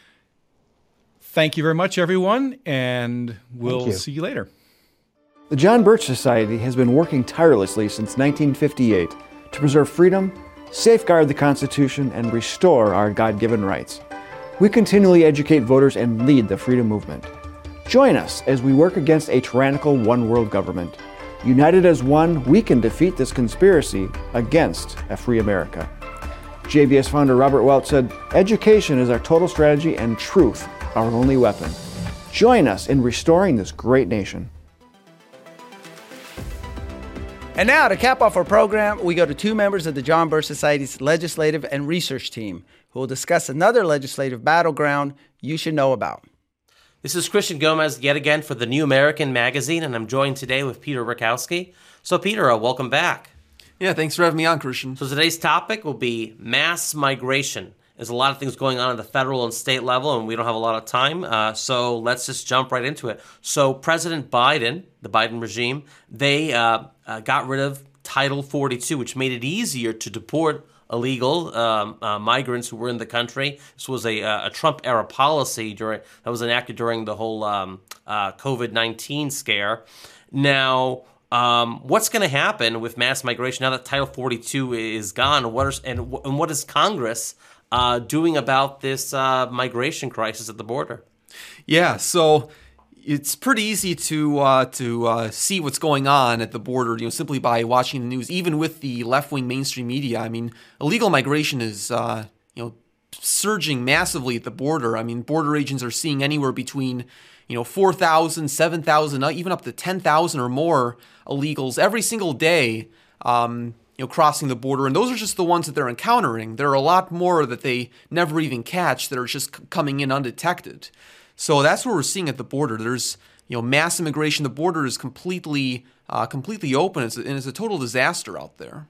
Thank you very much, everyone, and we'll see you later.
The John Birch Society has been working tirelessly since nineteen fifty-eight to preserve freedom, safeguard the Constitution, and restore our God-given rights. We continually educate voters and lead the freedom movement. Join us as we work against a tyrannical one-world government. United as one, we can defeat this conspiracy against a free America. J B S founder Robert Welch said, "Education is our total strategy and truth our only weapon." Join us in restoring this great nation.
And now, to cap off our program, we go to two members of the John Birch Society's legislative and research team who will discuss another legislative battleground you should know about.
This is Christian Gomez yet again for the New American Magazine, and I'm joined today with Peter Rakowski. So, Peter, uh, welcome back.
Yeah, thanks for having me on, Christian.
So today's topic will be mass migration. There's a lot of things going on at the federal and state level, and we don't have a lot of time, uh, so let's just jump right into it. So President Biden, the Biden regime, they uh, uh, got rid of Title forty-two, which made it easier to deport illegal um, uh, migrants who were in the country. This was a, a Trump-era policy during that was enacted during the whole um, uh, COVID nineteen scare. Now, Um, what's going to happen with mass migration now that Title forty-two is gone? What are, and, and what is Congress uh, doing about this uh, migration crisis at the border?
Yeah, so it's pretty easy to uh, to uh, see what's going on at the border, you know, simply by watching the news. Even with the left-wing mainstream media, I mean, illegal migration is uh, you know surging massively at the border. I mean, border agents are seeing anywhere between you know four thousand, seven thousand, even up to ten thousand or more illegals every single day, um, you know, crossing the border. And those are just the ones that they're encountering. There are a lot more that they never even catch that are just c- coming in undetected. So that's what we're seeing at the border. There's, you know, mass immigration. The border is completely, uh, completely open. It's a, and it's a total disaster out there.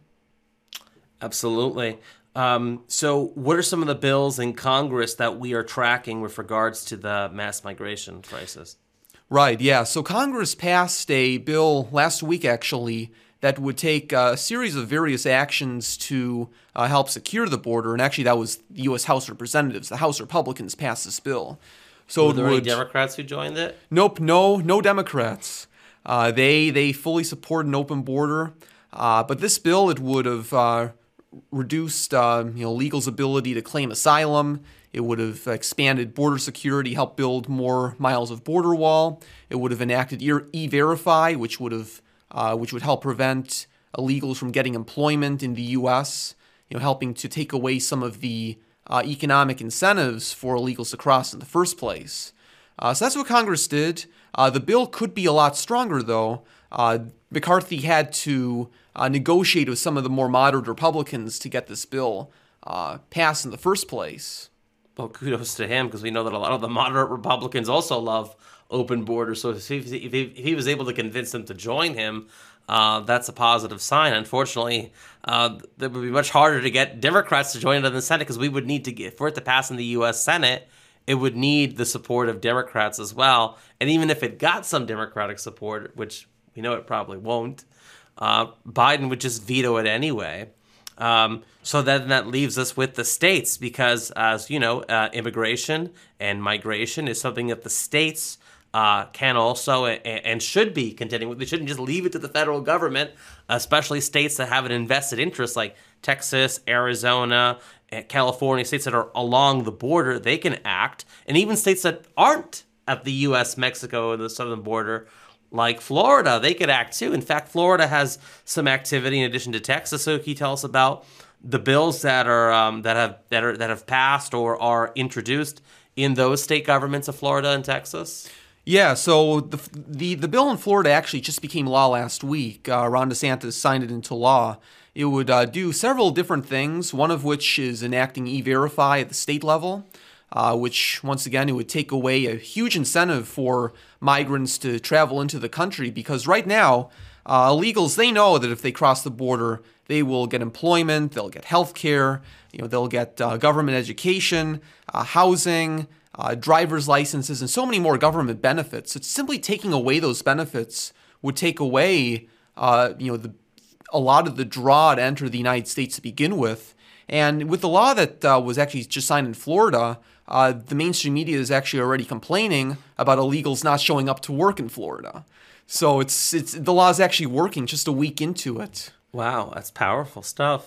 Absolutely. Um, so what are some of the bills in Congress that we are tracking with regards to the mass migration crisis?
Right, yeah. So Congress passed a bill last week, actually, that would take a series of various actions to uh, help secure the border. And actually, that was the U S House Representatives. The House Republicans passed this bill. So
Were there
would,
any Democrats who joined it?
Nope, no, no Democrats. Uh, they they fully support an open border. Uh, but this bill, it would have uh, reduced uh, you know illegals' ability to claim asylum. It would have expanded border security, helped build more miles of border wall. It would have enacted E-Verify, which would have, uh, which would help prevent illegals from getting employment in the U S. You know, helping to take away some of the uh, economic incentives for illegals to cross in the first place. Uh, so that's what Congress did. Uh, the bill could be a lot stronger, though. Uh, McCarthy had to uh, negotiate with some of the more moderate Republicans to get this bill uh, passed in the first place.
Well, kudos to him, because we know that a lot of the moderate Republicans also love open borders. So if he, if he, if he was able to convince them to join him, uh, that's a positive sign. Unfortunately, uh, it would be much harder to get Democrats to join it in the Senate, because we would need to get, for it to pass in the U S Senate, it would need the support of Democrats as well. And even if it got some Democratic support, which we know it probably won't, uh, Biden would just veto it anyway. Um, so then that leaves us with the states, because, as you know, uh, immigration and migration is something that the states uh, can also and, and should be contending with. They shouldn't just leave it to the federal government, especially states that have an invested interest like Texas, Arizona, California, states that are along the border. They can act, and even states that aren't at the U S Mexico or the southern border, like Florida, they could act too. In fact, Florida has some activity in addition to Texas. So can you tell us about the bills that are um, that have that are that have passed or are introduced in those state governments of Florida and Texas?
Yeah, so the the, the bill in Florida actually just became law last week. Uh, Ron DeSantis signed it into law. It would uh, do several different things, one of which is enacting E-Verify at the state level. Uh, which, once again, it would take away a huge incentive for migrants to travel into the country, because right now, uh, illegals, they know that if they cross the border, they will get employment, they'll get health care, you know, they'll get uh, government education, uh, housing, uh, driver's licenses, and so many more government benefits. It's simply taking away those benefits would take away, uh, you know, the, a lot of the draw to enter the United States to begin with. And with the law that uh, was actually just signed in Florida, uh, the mainstream media is actually already complaining about illegals not showing up to work in Florida. So it's it's the law is actually working just a week into it.
Wow, that's powerful stuff.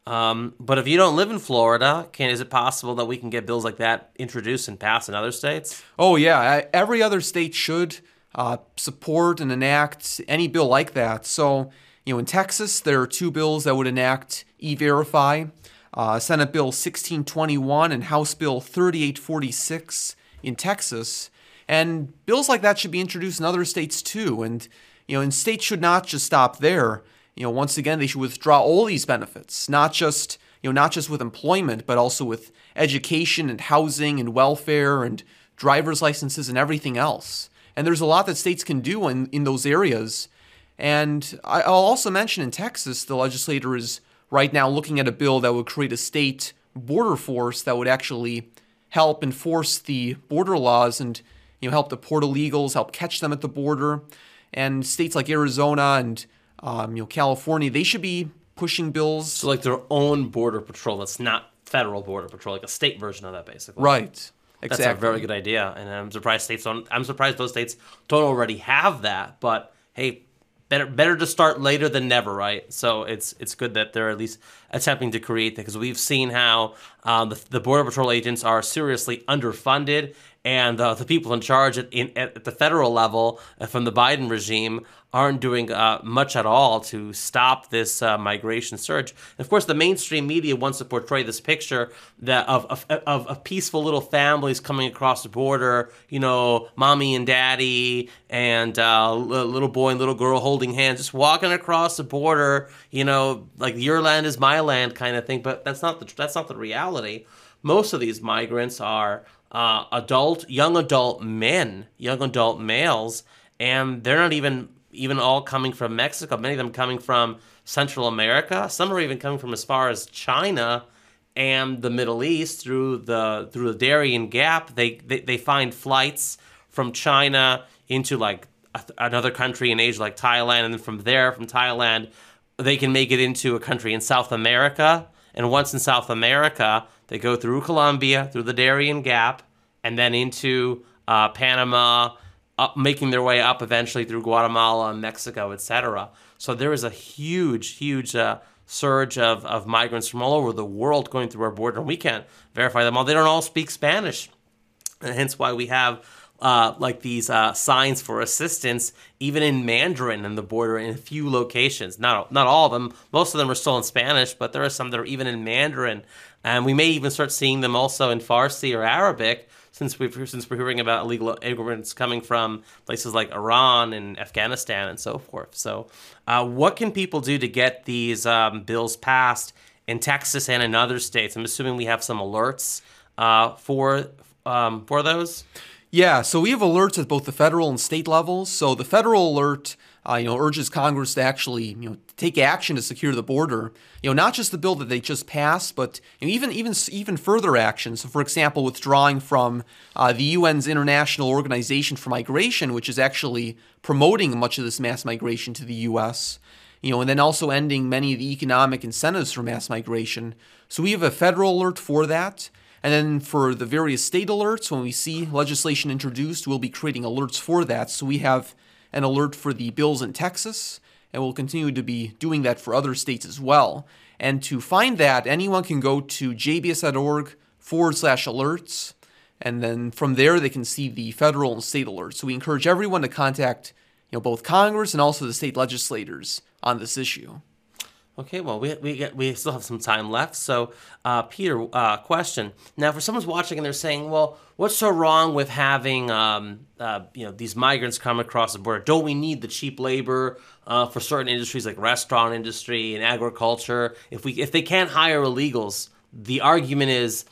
Um, but if you don't live in Florida, can is it possible that we can get bills like that introduced and passed in other states?
Oh, yeah. Every other state should uh, support and enact any bill like that. So, you know, in Texas, there are two bills that would enact E-Verify. Uh, Senate Bill sixteen twenty-one and House Bill thirty-eight forty-six in Texas. And bills like that should be introduced in other states too. And, you know, and states should not just stop there. You know, once again, they should withdraw all these benefits, not just, you know, not just with employment, but also with education and housing and welfare and driver's licenses and everything else. And there's a lot that states can do in, in those areas. And I'll also mention in Texas, the legislator is right now looking at a bill that would create a state border force that would actually help enforce the border laws and, you know, help deport illegals, help catch them at the border. And states like Arizona and um, you know, California, they should be pushing bills.
So like their own border patrol that's not federal border patrol, like a state version of that, basically.
Right.
Exactly. That's a very good idea, and I'm surprised states don't. I'm surprised those states don't already have that. But hey, better better to start later than never, right? So it's it's good that they're at least attempting to create that, because we've seen how um, the, the border patrol agents are seriously underfunded, and uh, the people in charge at, in, at the federal level uh, from the Biden regime aren't doing uh, much at all to stop this uh, migration surge. And of course, the mainstream media wants to portray this picture that of, of of of peaceful little families coming across the border, you know, mommy and daddy, and uh, little boy and little girl holding hands, just walking across the border, you know, like your land is my land kind of thing. But that's not the that's not the reality. Most of these migrants are uh, adult, young adult men, young adult males, and they're not even. even all coming from Mexico, many of them coming from Central America. Some are even coming from as far as China and the Middle East through the through the Darien Gap. They they, they find flights from China into like a, another country in Asia, like Thailand, and then from there, from Thailand, they can make it into a country in South America. And once in South America, they go through Colombia, through the Darien Gap, and then into uh, Panama, Up, making their way up eventually through Guatemala and Mexico, et cetera. So there is a huge, huge uh, surge of, of migrants from all over the world going through our border, and we can't verify them all. They don't all speak Spanish, and hence why we have uh, like these uh, signs for assistance, even in Mandarin in the border in a few locations. Not not all of them. Most of them are still in Spanish, but there are some that are even in Mandarin, and we may even start seeing them also in Farsi or Arabic. Since we've since we're hearing about illegal immigrants coming from places like Iran and Afghanistan and so forth. So, uh, what can people do to get these um, bills passed in Texas and in other states? I'm assuming we have some alerts uh, for um, for those.
Yeah, so we have alerts at both the federal and state levels. So the federal alert, uh, you know, urges Congress to actually, you know, take action to secure the border. You know, not just the bill that they just passed, but you know, even even even further action. So, for example, withdrawing from uh, the U N's International Organization for Migration, which is actually promoting much of this mass migration to the U S. You know, and then also ending many of the economic incentives for mass migration. So we have a federal alert for that. And then for the various state alerts, when we see legislation introduced, we'll be creating alerts for that. So we have an alert for the bills in Texas, and we'll continue to be doing that for other states as well. And to find that, anyone can go to jbs.org forward slash alerts, and then from there they can see the federal and state alerts. So we encourage everyone to contact, you know, both Congress and also the state legislators on this issue.
Okay, well, we we get, we still have some time left. So, uh, Peter, uh, question. Now, for someone's watching and they're saying, well, what's so wrong with having um, uh, you know, these migrants come across the border? Don't we need the cheap labor uh, for certain industries like restaurant industry and agriculture? If we if they can't hire illegals, the argument is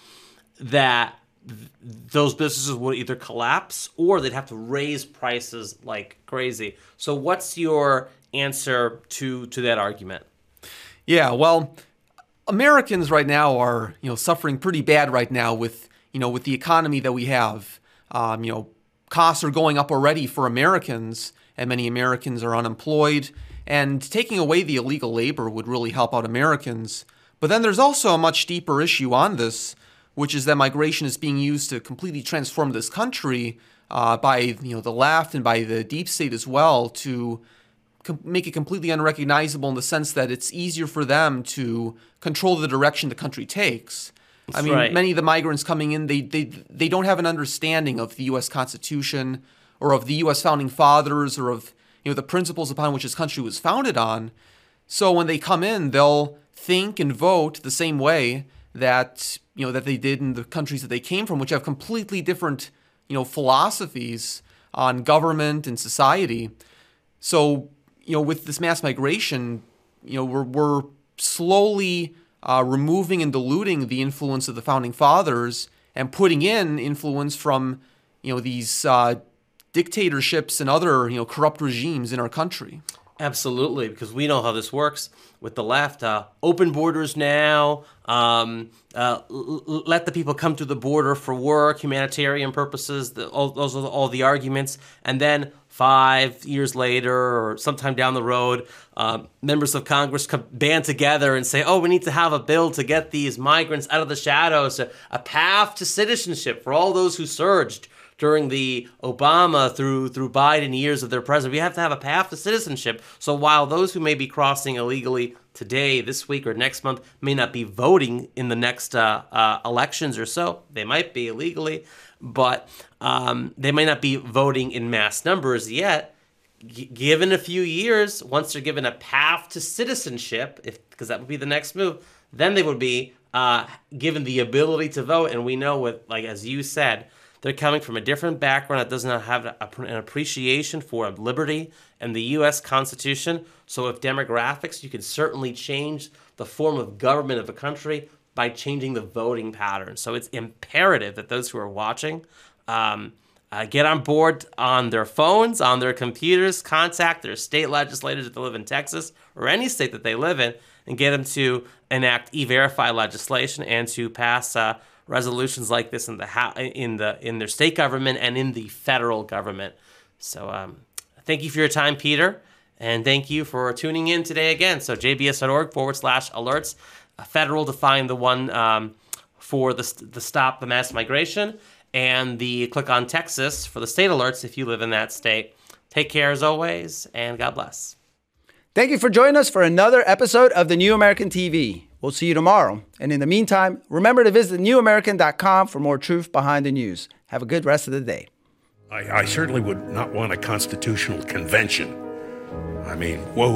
that th- those businesses would either collapse or they'd have to raise prices like crazy. So, what's your answer to to that argument?
Yeah, well, Americans right now are, you know, suffering pretty bad right now with, you know, with the economy that we have. Um, you know, costs are going up already for Americans, and many Americans are unemployed. And taking away the illegal labor would really help out Americans. But then there's also a much deeper issue on this, which is that migration is being used to completely transform this country uh, by, you know, the left and by the deep state as well to com- make it completely unrecognizable in the sense that it's easier for them to control the direction the country takes.
That's
I mean,
right.
many of the migrants coming in, they, they they don't have an understanding of the U S Constitution or of the U S founding fathers or of you know the principles upon which this country was founded on. So when they come in, they'll think and vote the same way that you know that they did in the countries that they came from, which have completely different you know philosophies on government and society. So you know with this mass migration, you know we're we're slowly uh, removing and diluting the influence of the founding fathers and putting in influence from you know these uh, dictatorships and other you know corrupt regimes in our country.
Absolutely, because we know how this works with the left. Uh, open borders now. Um, uh, l- l- let the people come to the border for work, humanitarian purposes. The, all, those are all the arguments. And then five years later, or sometime down the road, uh, members of Congress come, band together and say, "Oh, we need to have a bill to get these migrants out of the shadows, a, a path to citizenship for all those who surged during the Obama through through Biden years of their president. We have to have a path to citizenship. So while those who may be crossing illegally today, this week, or next month may not be voting in the next uh, uh, elections or so, they might be illegally, but um, they may not be voting in mass numbers yet. G- given a few years, once they're given a path to citizenship, if because that would be the next move, then they would be uh, given the ability to vote. And we know, with like as you said, they're coming from a different background that does not have a, an appreciation for liberty and the U S Constitution. So with demographics, you can certainly change the form of government of a country by changing the voting pattern. So it's imperative that those who are watching um, uh, get on board on their phones, on their computers, contact their state legislators if they live in Texas or any state that they live in, and get them to enact E-Verify legislation and to pass uh, resolutions like this in the in the in their state government and in the federal government. So um, thank you for your time, Peter, and thank you for tuning in today again. So jbs.org forward slash alerts, uh, federal to find the one um, for the the stop the mass migration, and the click on Texas for the state alerts if you live in that state. Take care as always, and God bless.
Thank you for joining us for another episode of The New American T V. We'll see you tomorrow. And in the meantime, remember to visit new american dot com for more truth behind the news. Have a good rest of the day.
I, I certainly would not want a constitutional convention. I mean, whoa.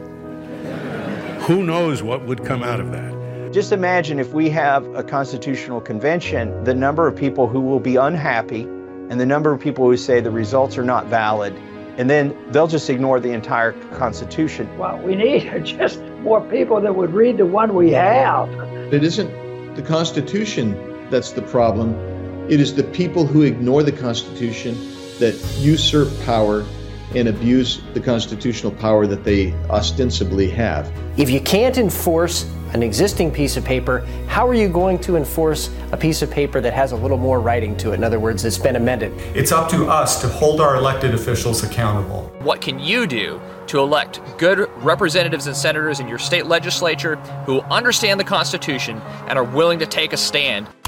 Who knows what would come out of that?
Just imagine if we have a constitutional convention, the number of people who will be unhappy and the number of people who say the results are not valid, and then they'll just ignore the entire Constitution.
What we need are just more people that would read the one we have.
It isn't the Constitution that's the problem. It is the people who ignore the Constitution that usurp power and abuse the constitutional power that they ostensibly have.
If you can't enforce an existing piece of paper, how are you going to enforce a piece of paper that has a little more writing to it? In other words, it's been amended.
It's up to us to hold our elected officials accountable.
What can you do to elect good representatives and senators in your state legislature who understand the Constitution and are willing to take a stand?